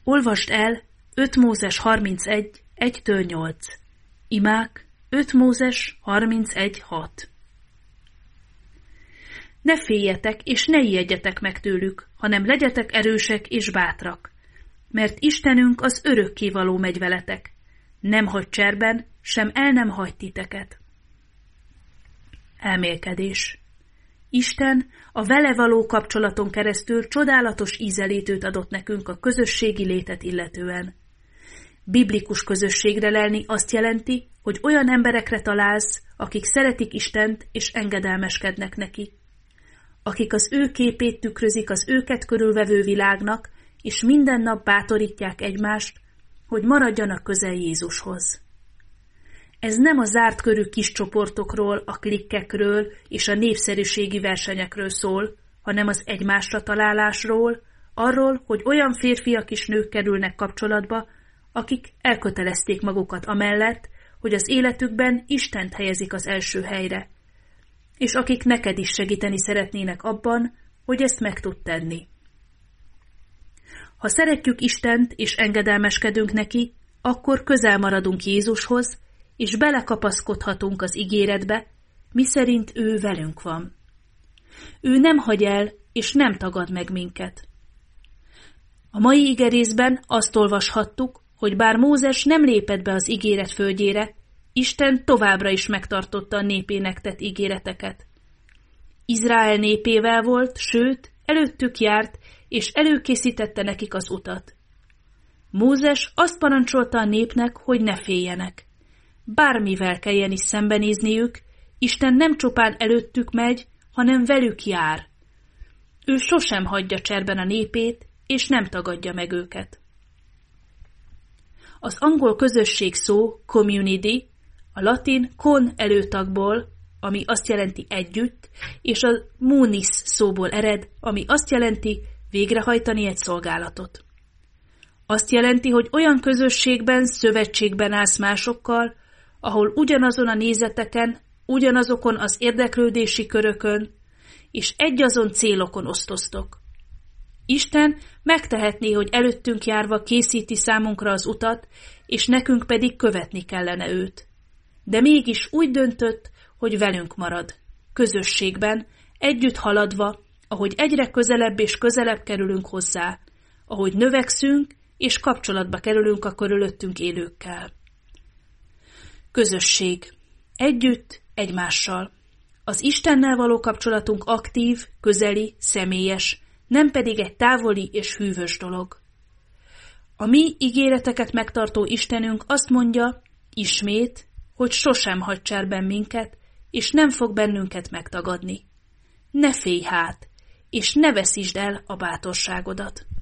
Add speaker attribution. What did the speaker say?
Speaker 1: Olvasd el 5 Mózes 31, 1-8. Imák 5 Mózes 31, 6. Ne féljetek, és ne ijedjetek meg tőlük, hanem legyetek erősek és bátrak. Mert Istenünk az örökkévaló megy veletek. Nem hagy cserben, sem el nem hagy titeket. Elmélkedés. Isten a vele való kapcsolaton keresztül csodálatos ízelítőt adott nekünk a közösségi létet illetően. Biblikus közösségre lelni azt jelenti, hogy olyan emberekre találsz, akik szeretik Istent és engedelmeskednek neki. Akik az ő képét tükrözik az őket körülvevő világnak, és minden nap bátorítják egymást, hogy maradjanak közel Jézushoz. Ez nem a zárt körű kis csoportokról, a klikkekről és a népszerűségi versenyekről szól, hanem az egymásra találásról, arról, hogy olyan férfiak és nők kerülnek kapcsolatba, akik elkötelezték magukat amellett, hogy az életükben Istent helyezik az első helyre, és akik neked is segíteni szeretnének abban, hogy ezt meg tud tenni. Ha szeretjük Istent és engedelmeskedünk neki, akkor közel maradunk Jézushoz, és belekapaszkodhatunk az ígéretbe, miszerint ő velünk van. Ő nem hagy el, és nem tagad meg minket. A mai igerészben azt olvashattuk, hogy bár Mózes nem lépett be az ígéret földjére, Isten továbbra is megtartotta a népének tett ígéreteket. Izrael népével volt, sőt, előttük járt, és előkészítette nekik az utat. Mózes azt parancsolta a népnek, hogy ne féljenek. Bármivel kelljen is szembenézniük, Isten nem csupán előttük megy, hanem velük jár. Ő sosem hagyja cserben a népét, és nem tagadja meg őket. Az angol közösség szó community, a latin con előtagból, ami azt jelenti együtt, és a munis szóból ered, ami azt jelenti végrehajtani egy szolgálatot. Azt jelenti, hogy olyan közösségben, szövetségben állsz másokkal, ahol ugyanazon a nézeteken, ugyanazokon az érdeklődési körökön, és egyazon célokon osztoztok. Isten megtehetné, hogy előttünk járva készíti számunkra az utat, és nekünk pedig követni kellene őt. De mégis úgy döntött, hogy velünk marad, közösségben, együtt haladva, ahogy egyre közelebb és közelebb kerülünk hozzá, ahogy növekszünk és kapcsolatba kerülünk a körülöttünk élőkkel. Közösség. Együtt, egymással. Az Istennel való kapcsolatunk aktív, közeli, személyes, nem pedig egy távoli és hűvös dolog. A mi ígéreteket megtartó Istenünk azt mondja, ismét, hogy sosem hagy cserben minket, és nem fog bennünket megtagadni. Ne félj hát, és ne veszítsd el a bátorságodat.